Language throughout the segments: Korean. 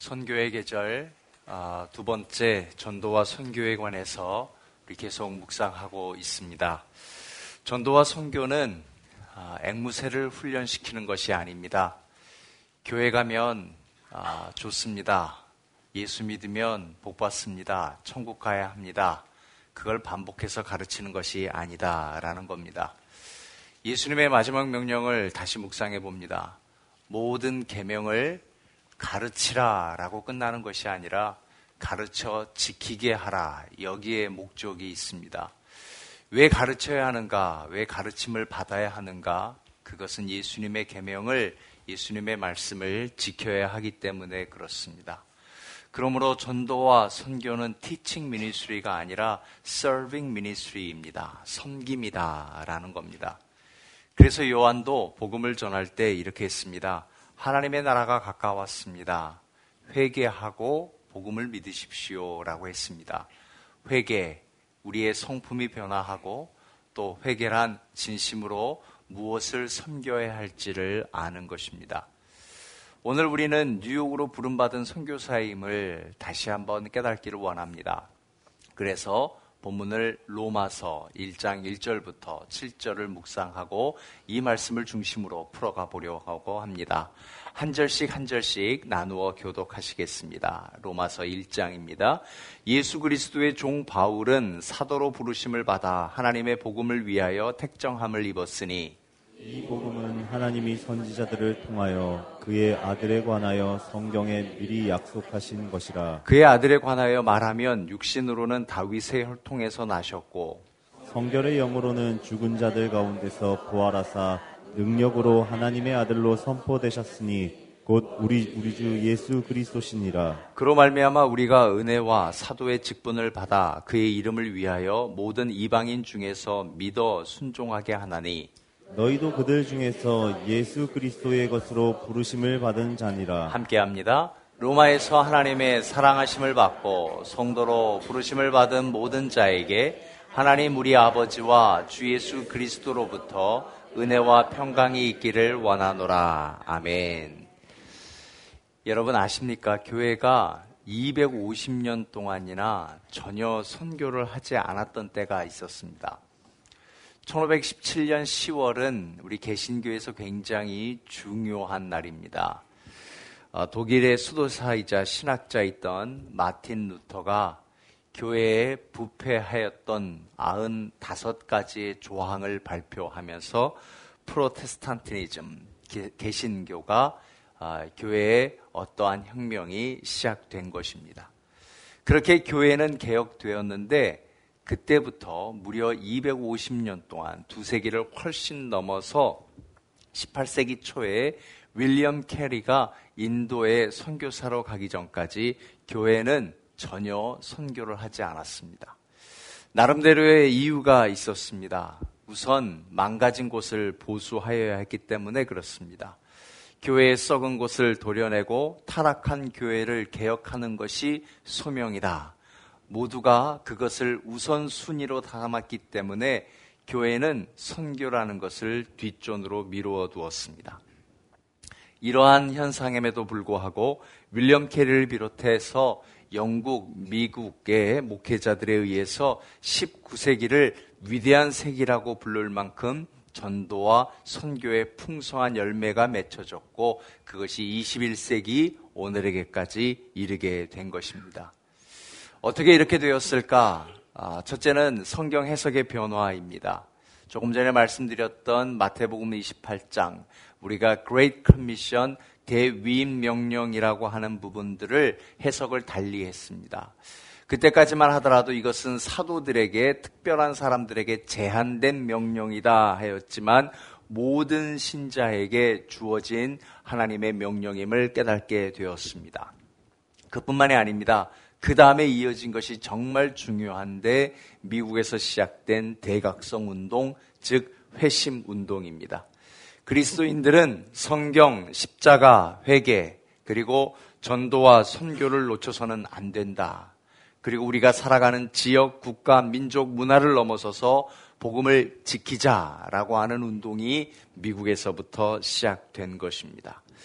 선교의 계절 두 번째 전도와 선교에 관해서 우리 계속 묵상하고 있습니다. 전도와 선교는 앵무새를 훈련시키는 것이 아닙니다. 교회 가면 좋습니다. 예수 믿으면 복 받습니다. 천국 가야 합니다. 그걸 반복해서 가르치는 것이 아니다라는 겁니다. 예수님의 마지막 명령을 다시 묵상해 봅니다. 모든 계명을 가르치라 라고 끝나는 것이 아니라 가르쳐 지키게 하라. 여기에 목적이 있습니다. 왜 가르쳐야 하는가? 왜 가르침을 받아야 하는가? 그것은 예수님의 계명을, 예수님의 말씀을 지켜야 하기 때문에 그렇습니다. 그러므로 전도와 선교는 teaching ministry가 아니라 serving ministry입니다. 섬김이다 라는 겁니다. 그래서 요한도 복음을 전할 때 이렇게 했습니다. 하나님의 나라가 가까웠습니다. 회개하고 복음을 믿으십시오 라고 했습니다. 회개, 우리의 성품이 변화하고 또 회개란 진심으로 무엇을 섬겨야 할지를 아는 것입니다. 오늘 우리는 뉴욕으로 부름받은 선교사임을 다시 한번 깨닫기를 원합니다. 그래서 본문을 로마서 1장 1절부터 7절을 묵상하고 이 말씀을 중심으로 풀어가 보려고 합니다. 한 절씩 나누어 교독하시겠습니다. 로마서 1장입니다. 예수 그리스도의 종 바울은 사도로 부르심을 받아 하나님의 복음을 위하여 택정함을 입었으니 이 복음은 하나님이 선지자들을 통하여 그의 아들에 관하여 성경에 미리 약속하신 것이라. 그의 아들에 관하여 말하면 육신으로는 다윗의 혈통에서 나셨고 성결의 영으로는 죽은 자들 가운데서 부활하사 능력으로 하나님의 아들로 선포되셨으니 곧 우리 주 예수 그리스도시니라. 그로 말미암아 우리가 은혜와 사도의 직분을 받아 그의 이름을 위하여 모든 이방인 중에서 믿어 순종하게 하나니 너희도 그들 중에서 예수 그리스도의 것으로 부르심을 받은 자니라. 함께합니다. 로마에서 하나님의 사랑하심을 받고 성도로 부르심을 받은 모든 자에게 하나님 우리 아버지와 주 예수 그리스도로부터 은혜와 평강이 있기를 원하노라. 아멘. 여러분 아십니까? 교회가 250년 동안이나 전혀 선교를 하지 않았던 때가 있었습니다. 1517년 10월은 우리 개신교에서 굉장히 중요한 날입니다. 독일의 수도사이자 신학자였던 마틴 루터가 교회에 부패하였던 95가지의 조항을 발표하면서 프로테스탄티니즘, 개신교가 교회에 어떠한 혁명이 시작된 것입니다. 그렇게 교회는 개혁되었는데 그때부터 무려 250년 동안 두세 기를 훨씬 넘어서 18세기 초에 윌리엄 캐리가 인도에 선교사로 가기 전까지 교회는 전혀 선교를 하지 않았습니다. 나름대로의 이유가 있었습니다. 우선 망가진 곳을 보수하여야 했기 때문에 그렇습니다. 교회의 썩은 곳을 도려내고 타락한 교회를 개혁하는 것이 소명이다. 모두가 그것을 우선순위로 담았기 때문에 교회는 선교라는 것을 뒷전으로 미루어 두었습니다. 이러한 현상임에도 불구하고 윌리엄 캐리를 비롯해서 영국, 미국의 목회자들에 의해서 19세기를 위대한 세기라고 부를 만큼 전도와 선교의 풍성한 열매가 맺혀졌고 그것이 21세기 오늘에게까지 이르게 된 것입니다. 어떻게 이렇게 되었을까? 첫째는 성경 해석의 변화입니다. 조금 전에 말씀드렸던 마태복음 28장, 우리가 Great Commission, 대위임 명령이라고 하는 부분들을 해석을 달리 했습니다. 그때까지만 하더라도 이것은 사도들에게, 특별한 사람들에게 제한된 명령이다 하였지만 모든 신자에게 주어진 하나님의 명령임을 깨닫게 되었습니다. 그뿐만이 아닙니다. 그 다음에 이어진 것이 정말 중요한데 미국에서 시작된 대각성 운동, 즉 회심 운동입니다. 그리스도인들은 성경, 십자가, 회개, 그리고 전도와 선교를 놓쳐서는 안 된다. 그리고 우리가 살아가는 지역, 국가, 민족, 문화를 넘어서서 복음을 지키자라고 하는 운동이 미국에서부터 시작된 것입니다.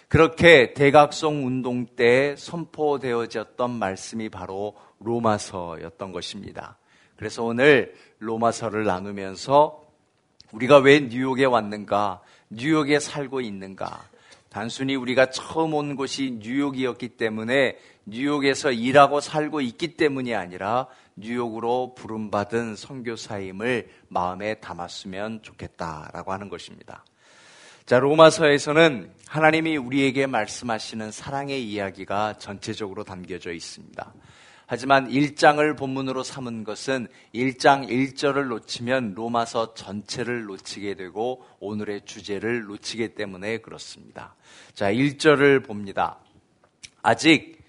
그렇게 대각성 운동 때 선포되어졌던 말씀이 바로 로마서였던 것입니다. 그래서 오늘 로마서를 나누면서 우리가 왜 뉴욕에 왔는가, 뉴욕에 살고 있는가, 단순히 우리가 처음 온 곳이 뉴욕이었기 때문에 뉴욕에서 일하고 살고 있기 때문이 아니라 뉴욕으로 부름받은 선교사임을 마음에 담았으면 좋겠다라고 하는 것입니다. 자, 로마서에서는 하나님이 우리에게 말씀하시는 사랑의 이야기가 전체적으로 담겨져 있습니다. 하지만 1장을 본문으로 삼은 것은 1장 1절을 놓치면 로마서 전체를 놓치게 되고 오늘의 주제를 놓치기 때문에 그렇습니다. 자, 1절을 봅니다. 아직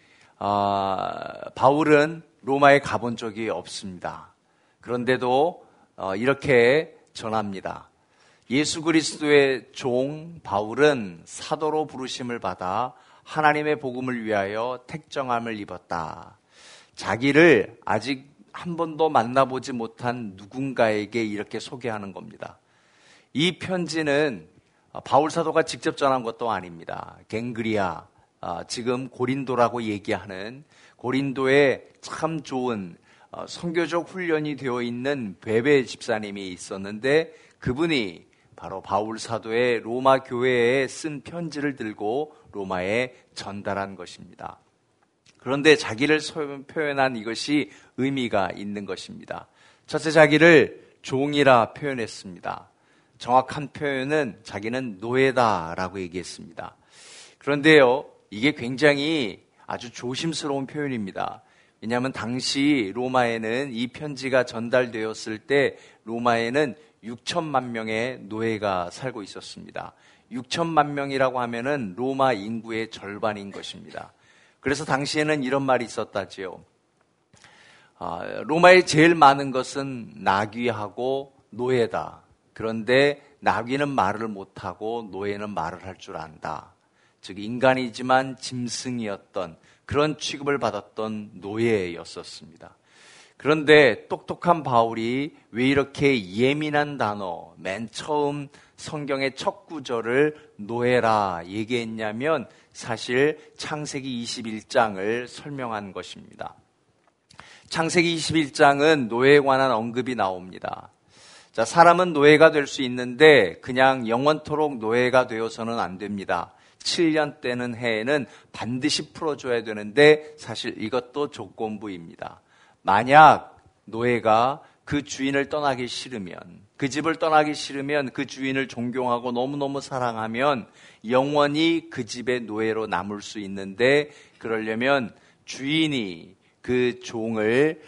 바울은 로마에 가본 적이 없습니다. 그런데도 이렇게 전합니다. 예수 그리스도의 종 바울은 사도로 부르심을 받아 하나님의 복음을 위하여 택정함을 입었다. 자기를 아직 한 번도 만나보지 못한 누군가에게 이렇게 소개하는 겁니다. 이 편지는 바울 사도가 직접 전한 것도 아닙니다. 갱그리아, 지금 고린도라고 얘기하는 고린도에 참 좋은 선교적 훈련이 되어 있는 베베 집사님이 있었는데 그분이 바로 바울 사도의 로마 교회에 쓴 편지를 들고 로마에 전달한 것입니다. 그런데 자기를 표현한 이것이 의미가 있는 것입니다. 첫째, 자기를 종이라 표현했습니다. 정확한 표현은 자기는 노예다라고 얘기했습니다. 그런데요, 이게 굉장히 아주 조심스러운 표현입니다. 왜냐하면 당시 로마에는 이 편지가 전달되었을 때 로마에는 6천만 명의 노예가 살고 있었습니다. 6천만 명이라고 하면은 로마 인구의 절반인 것입니다. 그래서 당시에는 이런 말이 있었다지요. 로마에 제일 많은 것은 나귀하고 노예다. 그런데 나귀는 말을 못하고 노예는 말을 할 줄 안다. 즉 인간이지만 짐승이었던 그런 취급을 받았던 노예였었습니다. 그런데 똑똑한 바울이 왜 이렇게 예민한 단어, 맨 처음 성경의 첫 구절을 노예라 얘기했냐면 사실 창세기 21장을 설명한 것입니다. 창세기 21장은 노예에 관한 언급이 나옵니다. 자, 사람은 노예가 될 수 있는데 그냥 영원토록 노예가 되어서는 안 됩니다. 7년 되는 해에는 반드시 풀어줘야 되는데 사실 이것도 조건부입니다. 만약 노예가 그 주인을 떠나기 싫으면, 그 집을 떠나기 싫으면, 그 주인을 존경하고 너무너무 사랑하면 영원히 그 집의 노예로 남을 수 있는데 그러려면 주인이 그 종을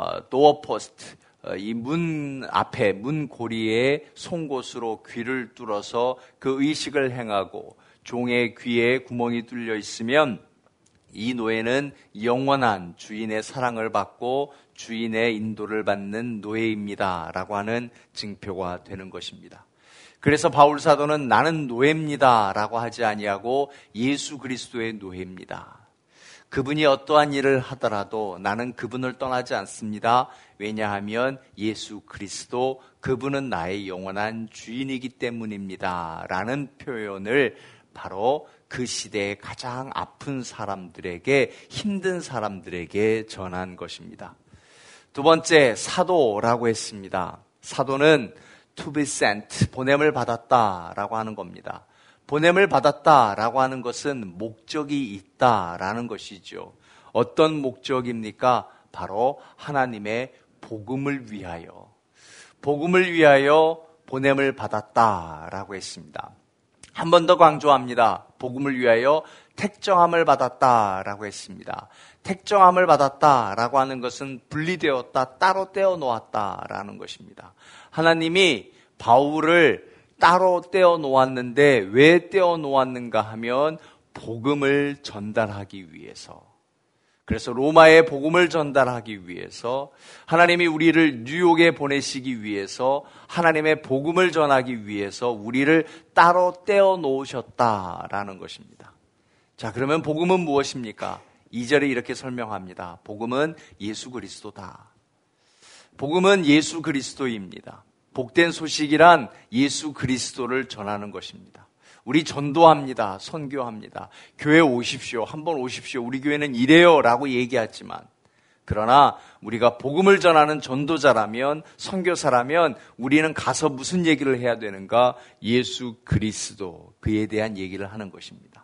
도어포스트, 이 문 앞에 문 고리에 송곳으로 귀를 뚫어서 그 의식을 행하고 종의 귀에 구멍이 뚫려 있으면 이 노예는 영원한 주인의 사랑을 받고 주인의 인도를 받는 노예입니다 라고 하는 증표가 되는 것입니다. 그래서 바울 사도는 나는 노예입니다 라고 하지 아니하고 예수 그리스도의 노예입니다. 그분이 어떠한 일을 하더라도 나는 그분을 떠나지 않습니다. 왜냐하면 예수 그리스도, 그분은 나의 영원한 주인이기 때문입니다 라는 표현을 바로 그 시대의 가장 아픈 사람들에게, 힘든 사람들에게 전한 것입니다. 두 번째, 사도라고 했습니다. 사도는 to be sent, 보냄을 받았다라고 하는 겁니다. 보냄을 받았다라고 하는 것은 목적이 있다라는 것이죠. 어떤 목적입니까? 바로 하나님의 복음을 위하여, 복음을 위하여 보냄을 받았다라고 했습니다. 한 번 더 강조합니다. 복음을 위하여 택정함을 받았다라고 했습니다. 택정함을 받았다라고 하는 것은 분리되었다, 따로 떼어 놓았다라는 것입니다. 하나님이 바울을 따로 떼어 놓았는데 왜 떼어 놓았는가 하면 복음을 전달하기 위해서, 그래서 로마에 복음을 전달하기 위해서, 하나님이 우리를 뉴욕에 보내시기 위해서, 하나님의 복음을 전하기 위해서 우리를 따로 떼어 놓으셨다라는 것입니다. 자, 그러면 복음은 무엇입니까? 2절에 이렇게 설명합니다. 복음은 예수 그리스도다. 복음은 예수 그리스도입니다. 복된 소식이란 예수 그리스도를 전하는 것입니다. 우리 전도합니다. 선교합니다. 교회 오십시오. 한번 오십시오. 우리 교회는 이래요 라고 얘기하지만, 그러나 우리가 복음을 전하는 전도자라면, 선교사라면 우리는 가서 무슨 얘기를 해야 되는가? 예수 그리스도, 그에 대한 얘기를 하는 것입니다.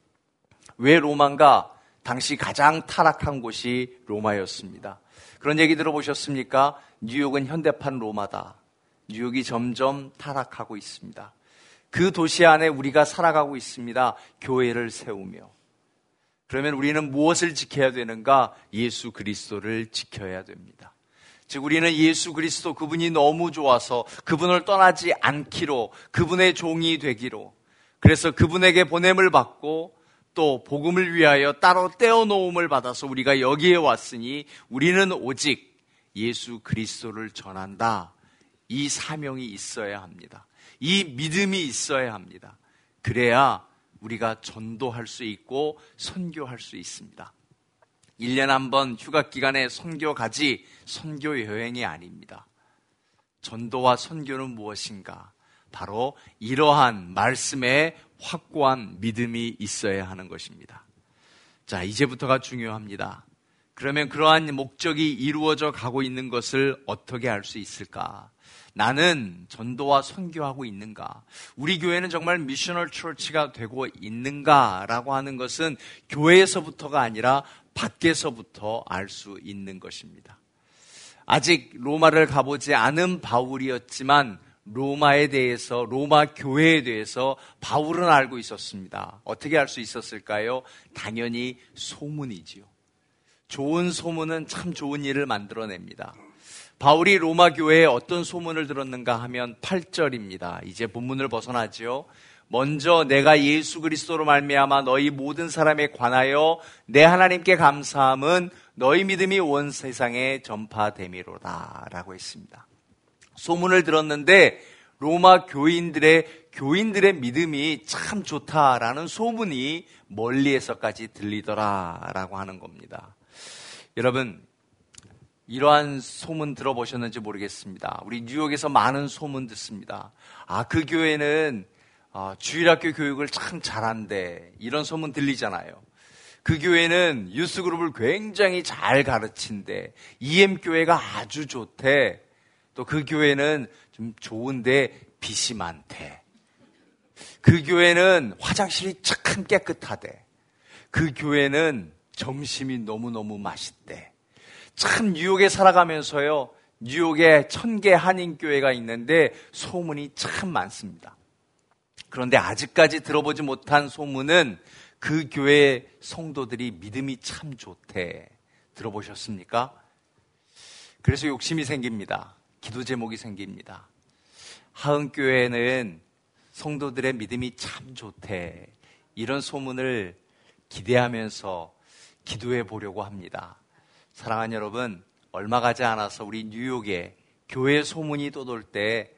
왜 로마인가? 당시 가장 타락한 곳이 로마였습니다. 그런 얘기 들어보셨습니까? 뉴욕은 현대판 로마다. 뉴욕이 점점 타락하고 있습니다. 그 도시 안에 우리가 살아가고 있습니다. 교회를 세우며. 그러면 우리는 무엇을 지켜야 되는가? 예수 그리스도를 지켜야 됩니다. 즉 우리는 예수 그리스도, 그분이 너무 좋아서 그분을 떠나지 않기로, 그분의 종이 되기로, 그래서 그분에게 보냄을 받고 또 복음을 위하여 따로 떼어놓음을 받아서 우리가 여기에 왔으니 우리는 오직 예수 그리스도를 전한다. 이 사명이 있어야 합니다. 이 믿음이 있어야 합니다. 그래야 우리가 전도할 수 있고 선교할 수 있습니다. 1년에 한 번 휴가 기간에 선교 가지, 선교 여행이 아닙니다. 전도와 선교는 무엇인가? 바로 이러한 말씀에 확고한 믿음이 있어야 하는 것입니다. 자, 이제부터가 중요합니다. 그러면 그러한 목적이 이루어져 가고 있는 것을 어떻게 알 수 있을까? 나는 전도와 선교하고 있는가? 우리 교회는 정말 미셔널 처치가 되고 있는가라고 하는 것은 교회에서부터가 아니라 밖에서부터 알 수 있는 것입니다. 아직 로마를 가보지 않은 바울이었지만 로마에 대해서, 로마 교회에 대해서 바울은 알고 있었습니다. 어떻게 알 수 있었을까요? 당연히 소문이지요. 좋은 소문은 참 좋은 일을 만들어냅니다. 바울이 로마 교회에 어떤 소문을 들었는가 하면 8절입니다. 이제 본문을 벗어나지요. 먼저 내가 예수 그리스도로 말미암아 너희 모든 사람에 관하여 내 하나님께 감사함은 너희 믿음이 온 세상에 전파됨이로다 라고 했습니다. 소문을 들었는데 로마 교인들의 믿음이 참 좋다라는 소문이 멀리에서까지 들리더라라고 하는 겁니다. 여러분, 이러한 소문 들어보셨는지 모르겠습니다. 우리 뉴욕에서 많은 소문 듣습니다. 그 교회는 주일학교 교육을 참 잘한대, 이런 소문 들리잖아요. 그 교회는 유스그룹을 굉장히 잘 가르친대, EM교회가 아주 좋대, 또 그 교회는 좀 좋은데 빚이 많대, 그 교회는 화장실이 참 깨끗하대, 그 교회는 점심이 너무너무 맛있대. 참 뉴욕에 살아가면서요, 뉴욕에 1000개 한인교회가 있는데 소문이 참 많습니다. 그런데 아직까지 들어보지 못한 소문은 그 교회 성도들이 믿음이 참 좋대. 들어보셨습니까? 그래서 욕심이 생깁니다. 기도 제목이 생깁니다. 하은교회는 성도들의 믿음이 참 좋대. 이런 소문을 기대하면서 기도해 보려고 합니다. 사랑하는 여러분, 얼마 가지 않아서 우리 뉴욕에 교회 소문이 떠돌 때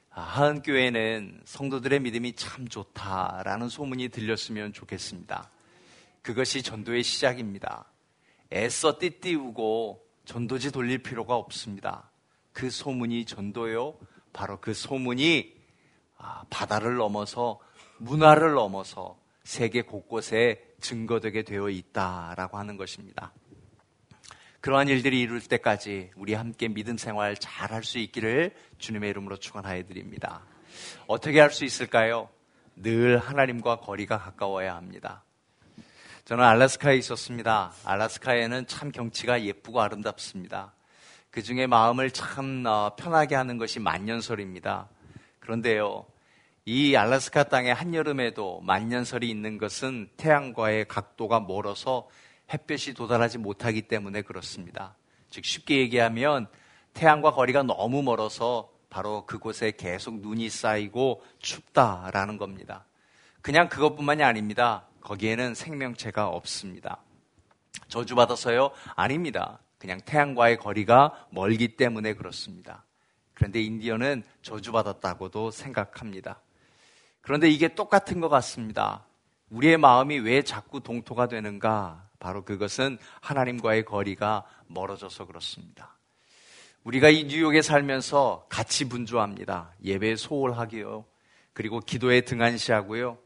하은교회는 성도들의 믿음이 참 좋다라는 소문이 들렸으면 좋겠습니다. 그것이 전도의 시작입니다. 애써 띠띠우고 전도지 돌릴 필요가 없습니다. 그 소문이 전도요. 바로 그 소문이 바다를 넘어서, 문화를 넘어서 세계 곳곳에 증거되게 되어 있다라고 하는 것입니다. 그러한 일들이 이룰 때까지 우리 함께 믿음 생활 잘 할 수 있기를 주님의 이름으로 축원하여 드립니다. 어떻게 할 수 있을까요? 늘 하나님과 거리가 가까워야 합니다. 저는 알래스카에 있었습니다. 알래스카에는 참 경치가 예쁘고 아름답습니다. 그 중에 마음을 참 편하게 하는 것이 만년설입니다. 그런데요, 이 알래스카 땅의 한여름에도 만년설이 있는 것은 태양과의 각도가 멀어서 햇볕이 도달하지 못하기 때문에 그렇습니다. 즉 쉽게 얘기하면 태양과 거리가 너무 멀어서 바로 그곳에 계속 눈이 쌓이고 춥다라는 겁니다. 그냥 그것뿐만이 아닙니다. 거기에는 생명체가 없습니다. 저주받아서요? 아닙니다. 그냥 태양과의 거리가 멀기 때문에 그렇습니다. 그런데 인디언은 저주받았다고도 생각합니다. 그런데 이게 똑같은 것 같습니다. 우리의 마음이 왜 자꾸 동토가 되는가? 바로 그것은 하나님과의 거리가 멀어져서 그렇습니다. 우리가 이 뉴욕에 살면서 같이 분주합니다. 예배에 소홀하기요. 그리고 기도에 등한시하고요.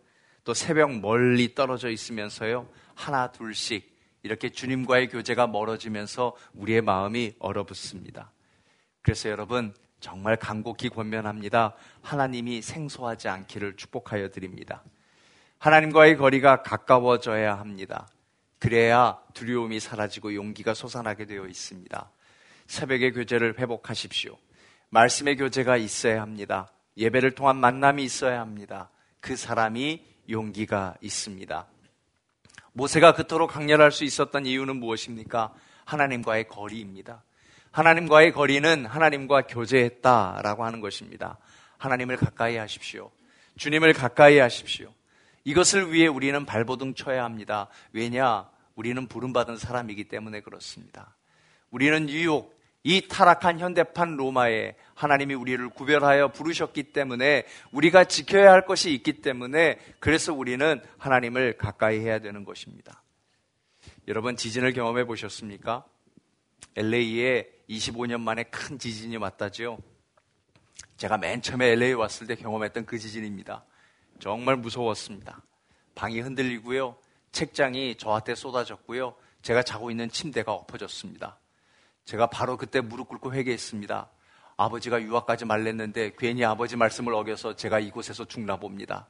또 새벽 멀리 떨어져 있으면서요, 하나 둘씩 이렇게 주님과의 교제가 멀어지면서 우리의 마음이 얼어붙습니다. 그래서 여러분, 정말 간곡히 권면합니다. 하나님이 생소하지 않기를 축복하여 드립니다. 하나님과의 거리가 가까워져야 합니다. 그래야 두려움이 사라지고 용기가 솟아나게 되어 있습니다. 새벽의 교제를 회복하십시오. 말씀의 교제가 있어야 합니다. 예배를 통한 만남이 있어야 합니다. 그 사람이 용기가 있습니다. 모세가 그토록 강렬할 수 있었던 이유는 무엇입니까? 하나님과의 거리입니다. 하나님과의 거리는 하나님과 교제했다라고 하는 것입니다. 하나님을 가까이 하십시오. 주님을 가까이 하십시오. 이것을 위해 우리는 발버둥 쳐야 합니다. 왜냐? 우리는 부름받은 사람이기 때문에 그렇습니다. 우리는 유혹, 이 타락한 현대판 로마에 하나님이 우리를 구별하여 부르셨기 때문에, 우리가 지켜야 할 것이 있기 때문에, 그래서 우리는 하나님을 가까이 해야 되는 것입니다. 여러분, 지진을 경험해 보셨습니까? LA에 25년 만에 큰 지진이 왔다죠. 제가 맨 처음에 LA에 왔을 때 경험했던 그 지진입니다. 정말 무서웠습니다. 방이 흔들리고요, 책장이 저한테 쏟아졌고요, 제가 자고 있는 침대가 엎어졌습니다. 제가 바로 그때 무릎 꿇고 회개했습니다. 아버지가 유학까지 말랬는데 괜히 아버지 말씀을 어겨서 제가 이곳에서 죽나 봅니다.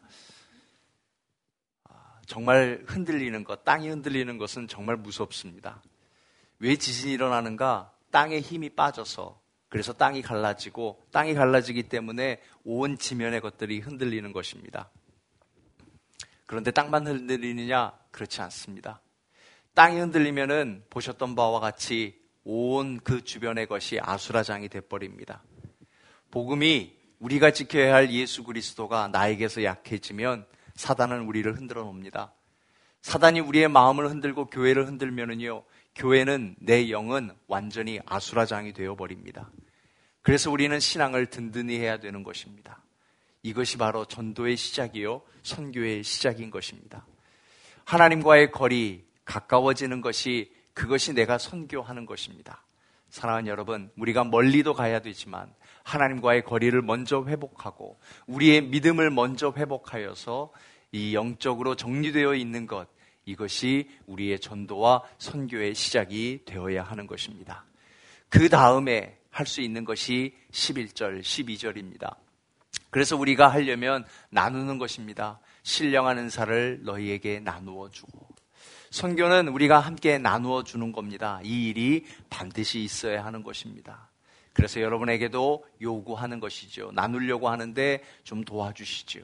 정말 흔들리는 것, 땅이 흔들리는 것은 정말 무섭습니다. 왜 지진이 일어나는가? 땅에 힘이 빠져서, 그래서 땅이 갈라지고, 땅이 갈라지기 때문에 온 지면의 것들이 흔들리는 것입니다. 그런데 땅만 흔들리느냐? 그렇지 않습니다. 땅이 흔들리면은 보셨던 바와 같이 온 그 주변의 것이 아수라장이 돼버립니다. 복음이, 우리가 지켜야 할 예수 그리스도가 나에게서 약해지면 사단은 우리를 흔들어 놓습니다. 사단이 우리의 마음을 흔들고 교회를 흔들면은요, 교회는, 내 영은 완전히 아수라장이 되어버립니다. 그래서 우리는 신앙을 든든히 해야 되는 것입니다. 이것이 바로 전도의 시작이요, 선교의 시작인 것입니다. 하나님과의 거리, 가까워지는 것이, 그것이 내가 선교하는 것입니다. 사랑하는 여러분, 우리가 멀리도 가야 되지만 하나님과의 거리를 먼저 회복하고 우리의 믿음을 먼저 회복하여서 이 영적으로 정리되어 있는 것, 이것이 우리의 전도와 선교의 시작이 되어야 하는 것입니다. 그 다음에 할 수 있는 것이 11절, 12절입니다. 그래서 우리가 하려면 나누는 것입니다. 신령한 은사를 너희에게 나누어 주고. 선교는 우리가 함께 나누어 주는 겁니다. 이 일이 반드시 있어야 하는 것입니다. 그래서 여러분에게도 요구하는 것이죠. 나누려고 하는데 좀 도와주시죠.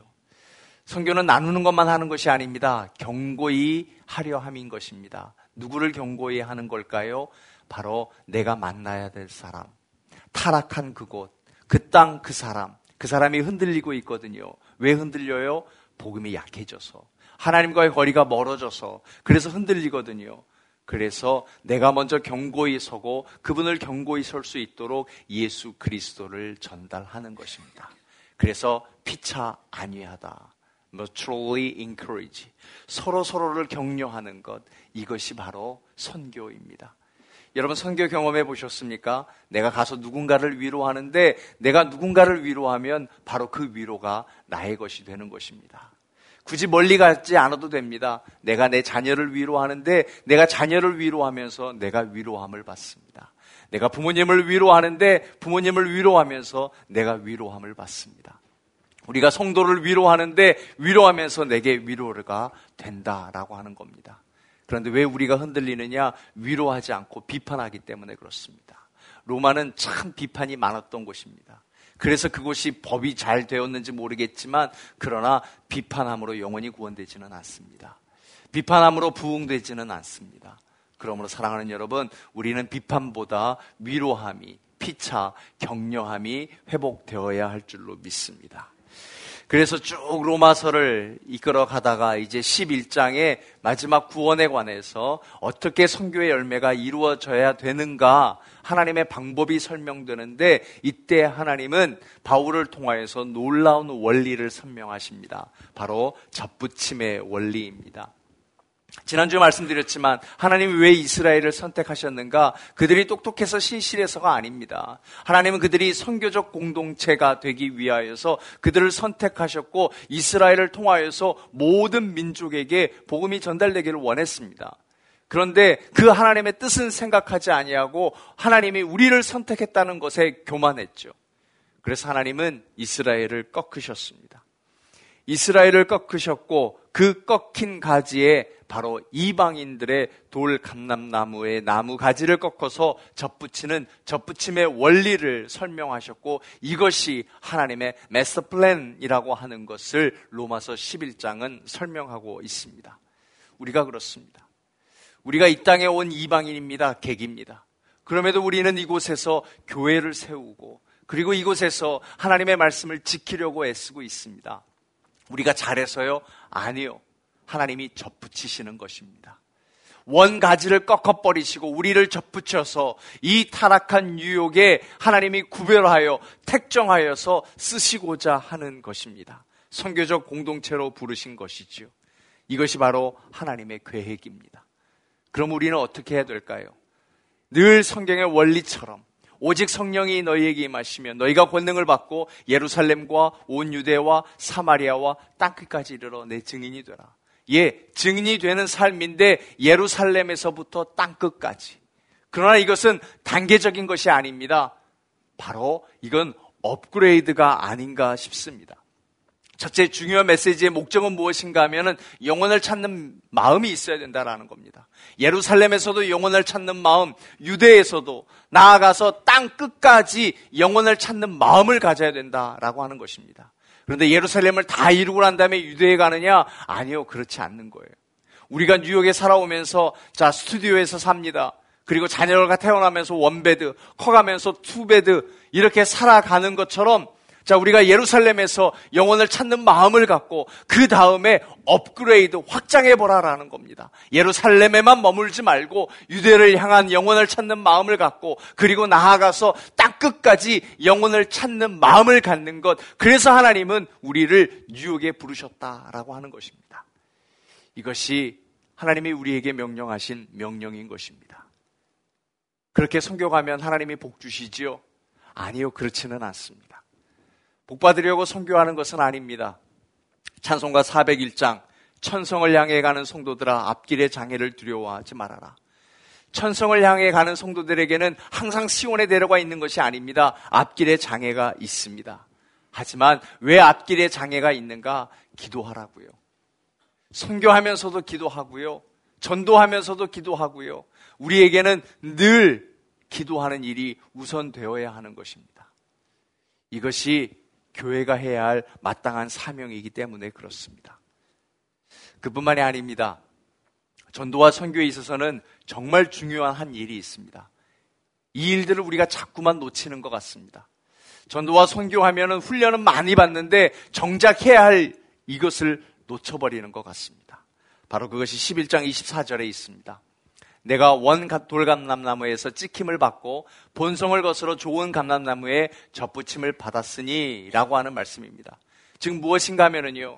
선교는 나누는 것만 하는 것이 아닙니다. 경고히 하려 함인 것입니다. 누구를 경고히 하는 걸까요? 바로 내가 만나야 될 사람, 타락한 그곳, 그 땅, 그 사람, 그 사람이 흔들리고 있거든요. 왜 흔들려요? 복음이 약해져서, 하나님과의 거리가 멀어져서, 그래서 흔들리거든요. 그래서 내가 먼저 경고히 서고 그분을 경고히 설 수 있도록 예수 그리스도를 전달하는 것입니다. 그래서 피차 안위하다, mutually encourage, 서로를 격려하는 것, 이것이 바로 선교입니다. 여러분, 선교 경험해 보셨습니까? 내가 가서 누군가를 위로하는데, 내가 누군가를 위로하면 바로 그 위로가 나의 것이 되는 것입니다. 굳이 멀리 가지 않아도 됩니다. 내가 내 자녀를 위로하는데, 내가 자녀를 위로하면서 내가 위로함을 받습니다. 내가 부모님을 위로하는데, 부모님을 위로하면서 내가 위로함을 받습니다. 우리가 성도를 위로하는데, 위로하면서 내게 위로가 된다라고 하는 겁니다. 그런데 왜 우리가 흔들리느냐? 위로하지 않고 비판하기 때문에 그렇습니다. 로마는 참 비판이 많았던 곳입니다. 그래서 그곳이 법이 잘 되었는지 모르겠지만, 그러나 비판함으로 영원히 구원되지는 않습니다. 비판함으로 부흥되지는 않습니다. 그러므로 사랑하는 여러분, 우리는 비판보다 위로함이, 피차, 격려함이 회복되어야 할 줄로 믿습니다. 그래서 쭉 로마서를 이끌어 가다가 이제 11장의 마지막 구원에 관해서 어떻게 선교의 열매가 이루어져야 되는가, 하나님의 방법이 설명되는데, 이때 하나님은 바울을 통하여서 놀라운 원리를 설명하십니다. 바로 접붙임의 원리입니다. 지난주에 말씀드렸지만 하나님이 왜 이스라엘을 선택하셨는가? 그들이 똑똑해서 신실해서가 아닙니다. 하나님은 그들이 선교적 공동체가 되기 위하여서 그들을 선택하셨고 이스라엘을 통하여서 모든 민족에게 복음이 전달되기를 원했습니다. 그런데 그 하나님의 뜻은 생각하지 아니하고 하나님이 우리를 선택했다는 것에 교만했죠. 그래서 하나님은 이스라엘을 꺾으셨습니다. 이스라엘을 꺾으셨고 그 꺾인 가지에 바로 이방인들의 돌 감람나무의 나무 가지를 꺾어서 접붙이는 접붙임의 원리를 설명하셨고 이것이 하나님의 마스터 플랜이라고 하는 것을 로마서 11장은 설명하고 있습니다. 우리가 그렇습니다. 우리가 이 땅에 온 이방인입니다. 객입니다. 그럼에도 우리는 이곳에서 교회를 세우고 그리고 이곳에서 하나님의 말씀을 지키려고 애쓰고 있습니다. 우리가 잘해서요? 아니요. 하나님이 접붙이시는 것입니다. 원가지를 꺾어버리시고 우리를 접붙여서 이 타락한 유혹에 하나님이 구별하여 택정하여서 쓰시고자 하는 것입니다. 선교적 공동체로 부르신 것이지요. 이것이 바로 하나님의 계획입니다. 그럼 우리는 어떻게 해야 될까요? 늘 성경의 원리처럼 오직 성령이 너희에게 임하시면 너희가 권능을 받고 예루살렘과 온 유대와 사마리아와 땅끝까지 이르러 내 증인이 되라. 증인이 되는 삶인데 예루살렘에서부터 땅끝까지. 그러나 이것은 단계적인 것이 아닙니다. 바로 이건 업그레이드가 아닌가 싶습니다. 첫째 중요한 메시지의 목적은 무엇인가 하면은 영혼을 찾는 마음이 있어야 된다라는 겁니다. 예루살렘에서도 영혼을 찾는 마음, 유대에서도 나아가서 땅 끝까지 영혼을 찾는 마음을 가져야 된다라고 하는 것입니다. 그런데 예루살렘을 다 이루고 난 다음에 유대에 가느냐? 아니요, 그렇지 않는 거예요. 우리가 뉴욕에 살아오면서 스튜디오에서 삽니다. 그리고 자녀가 태어나면서 원베드, 커가면서 투베드 이렇게 살아가는 것처럼 우리가 예루살렘에서 영혼을 찾는 마음을 갖고 그 다음에 업그레이드, 확장해보라라는 겁니다. 예루살렘에만 머물지 말고 유대를 향한 영혼을 찾는 마음을 갖고 그리고 나아가서 땅끝까지 영혼을 찾는 마음을 갖는 것. 그래서 하나님은 우리를 뉴욕에 부르셨다라고 하는 것입니다. 이것이 하나님이 우리에게 명령하신 명령인 것입니다. 그렇게 선교가면 하나님이 복 주시지요? 아니요, 그렇지는 않습니다. 복 받으려고 선교하는 것은 아닙니다. 찬송가 401장 천성을 향해 가는 성도들아 앞길의 장애를 두려워하지 말아라. 천성을 향해 가는 성도들에게는 항상 시온에 내려가 있는 것이 아닙니다. 앞길에 장애가 있습니다. 하지만 왜 앞길에 장애가 있는가? 기도하라고요. 선교하면서도 기도하고요. 전도하면서도 기도하고요. 우리에게는 늘 기도하는 일이 우선되어야 하는 것입니다. 이것이 교회가 해야 할 마땅한 사명이기 때문에 그렇습니다. 그뿐만이 아닙니다. 전도와 선교에 있어서는 정말 중요한 한 일이 있습니다. 이 일들을 우리가 자꾸만 놓치는 것 같습니다. 전도와 선교하면은 훈련은 많이 받는데 정작 해야 할 이것을 놓쳐버리는 것 같습니다. 바로 그것이 11장 24절에 있습니다. 내가 원 돌감람나무에서 찍힘을 받고 본성을 거스러 좋은 감람나무에 접붙임을 받았으니 라고 하는 말씀입니다. 즉 무엇인가 하면은요,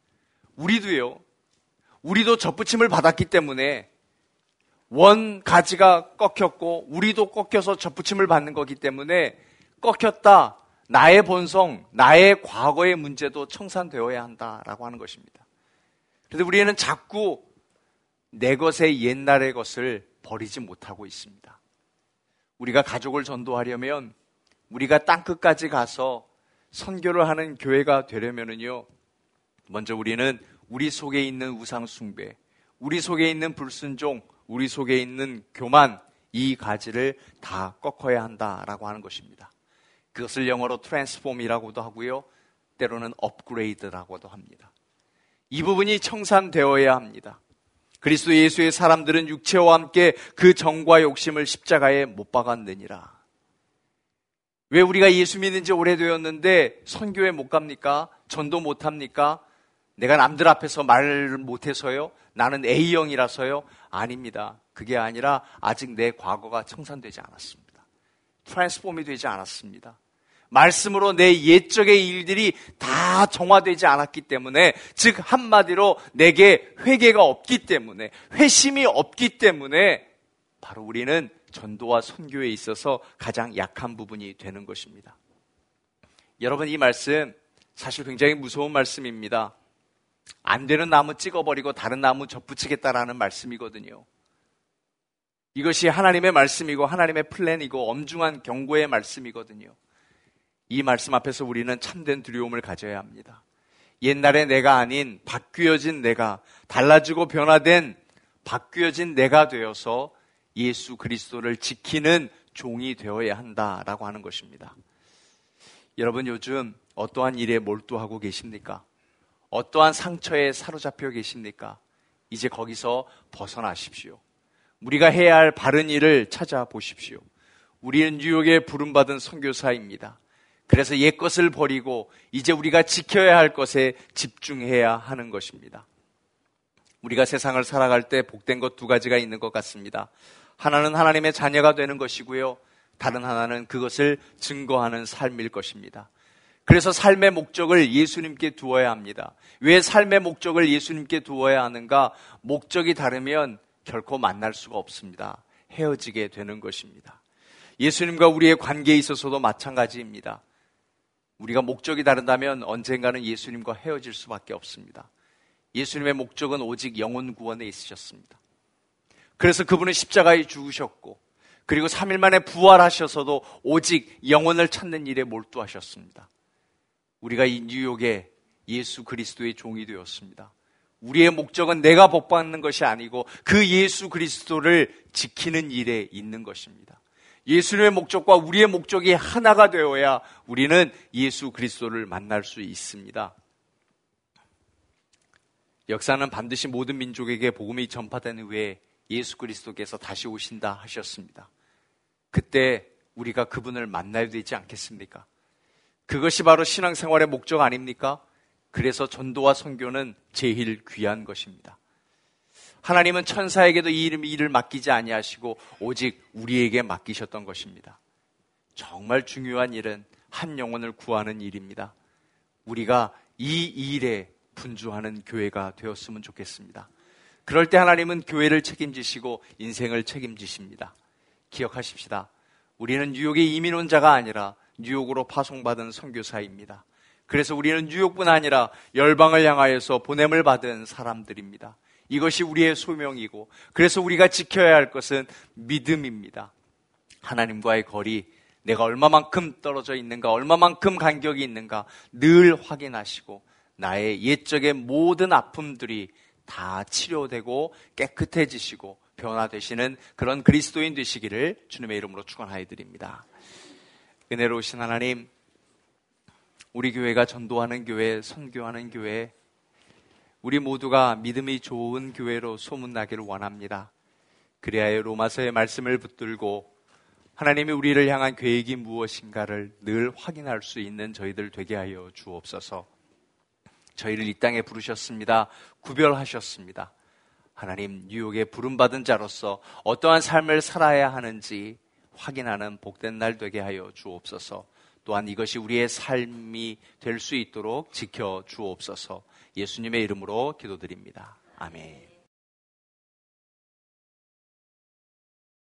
우리도 접붙임을 받았기 때문에 원 가지가 꺾였고 우리도 꺾여서 접붙임을 받는 거기 때문에 꺾였다. 나의 본성, 나의 과거의 문제도 청산되어야 한다라고 하는 것입니다. 그런데 우리는 자꾸 내 것의 옛날의 것을 버리지 못하고 있습니다. 우리가 가족을 전도하려면 우리가 땅끝까지 가서 선교를 하는 교회가 되려면은요, 먼저 우리는 우리 속에 있는 우상숭배, 우리 속에 있는 불순종, 우리 속에 있는 교만, 이 가지를 다 꺾어야 한다라고 하는 것입니다. 그것을 영어로 트랜스폼이라고도 하고요, 때로는 업그레이드라고도 합니다. 이 부분이 청산되어야 합니다. 그리스도 예수의 사람들은 육체와 함께 그 정과 욕심을 십자가에 못 박았느니라. 왜 우리가 예수 믿는 지 오래되었는데 선교에 못 갑니까? 전도 못 합니까? 내가 남들 앞에서 말을 못해서요? 나는 A형이라서요? 아닙니다. 그게 아니라 아직 내 과거가 청산되지 않았습니다. 트랜스폼이 되지 않았습니다. 말씀으로 내 옛적의 일들이 다 정화되지 않았기 때문에, 즉 한마디로 내게 회개가 없기 때문에, 회심이 없기 때문에 바로 우리는 전도와 선교에 있어서 가장 약한 부분이 되는 것입니다. 여러분, 이 말씀 사실 굉장히 무서운 말씀입니다. 안 되는 나무 찍어버리고 다른 나무 접붙이겠다라는 말씀이거든요. 이것이 하나님의 말씀이고 하나님의 플랜이고 엄중한 경고의 말씀이거든요. 이 말씀 앞에서 우리는 참된 두려움을 가져야 합니다. 옛날의 내가 아닌 바뀌어진 내가, 달라지고 변화된 바뀌어진 내가 되어서 예수 그리스도를 지키는 종이 되어야 한다라고 하는 것입니다. 여러분, 요즘 어떠한 일에 몰두하고 계십니까? 어떠한 상처에 사로잡혀 계십니까? 이제 거기서 벗어나십시오. 우리가 해야 할 바른 일을 찾아보십시오. 우리는 뉴욕에 부름받은 선교사입니다. 그래서 옛것을 버리고 이제 우리가 지켜야 할 것에 집중해야 하는 것입니다. 우리가 세상을 살아갈 때 복된 것 두 가지가 있는 것 같습니다. 하나는 하나님의 자녀가 되는 것이고요, 다른 하나는 그것을 증거하는 삶일 것입니다. 그래서 삶의 목적을 예수님께 두어야 합니다. 왜 삶의 목적을 예수님께 두어야 하는가? 목적이 다르면 결코 만날 수가 없습니다. 헤어지게 되는 것입니다. 예수님과 우리의 관계에 있어서도 마찬가지입니다. 우리가 목적이 다르다면 언젠가는 예수님과 헤어질 수밖에 없습니다. 예수님의 목적은 오직 영혼 구원에 있으셨습니다. 그래서 그분은 십자가에 죽으셨고, 그리고 3일 만에 부활하셔서도 오직 영혼을 찾는 일에 몰두하셨습니다. 우리가 이 뉴욕에 예수 그리스도의 종이 되었습니다. 우리의 목적은 내가 복받는 것이 아니고 그 예수 그리스도를 지키는 일에 있는 것입니다. 예수님의 목적과 우리의 목적이 하나가 되어야 우리는 예수 그리스도를 만날 수 있습니다. 역사는 반드시 모든 민족에게 복음이 전파된 후에 예수 그리스도께서 다시 오신다 하셨습니다. 그때 우리가 그분을 만나야 되지 않겠습니까? 그것이 바로 신앙생활의 목적 아닙니까? 그래서 전도와 선교는 제일 귀한 것입니다. 하나님은 천사에게도 이 일을 맡기지 아니하시고 오직 우리에게 맡기셨던 것입니다. 정말 중요한 일은 한 영혼을 구하는 일입니다. 우리가 이 일에 분주하는 교회가 되었으면 좋겠습니다. 그럴 때 하나님은 교회를 책임지시고 인생을 책임지십니다. 기억하십시다. 우리는 뉴욕의 이민 온 자가 아니라 뉴욕으로 파송받은 선교사입니다. 그래서 우리는 뉴욕뿐 아니라 열방을 향하여서 보냄을 받은 사람들입니다. 이것이 우리의 소명이고, 그래서 우리가 지켜야 할 것은 믿음입니다. 하나님과의 거리, 내가 얼마만큼 떨어져 있는가, 얼마만큼 간격이 있는가 늘 확인하시고 나의 옛적의 모든 아픔들이 다 치료되고 깨끗해지시고 변화되시는 그런 그리스도인 되시기를 주님의 이름으로 축원하여 드립니다. 은혜로우신 하나님, 우리 교회가 전도하는 교회, 선교하는 교회, 우리 모두가 믿음이 좋은 교회로 소문나기를 원합니다. 그리하여 로마서의 말씀을 붙들고 하나님이 우리를 향한 계획이 무엇인가를 늘 확인할 수 있는 저희들 되게 하여 주옵소서. 저희를 이 땅에 부르셨습니다. 구별하셨습니다. 하나님, 뉴욕에 부름받은 자로서 어떠한 삶을 살아야 하는지 확인하는 복된 날 되게 하여 주옵소서. 또한 이것이 우리의 삶이 될 수 있도록 지켜 주옵소서. 예수님의 이름으로 기도드립니다. 아멘.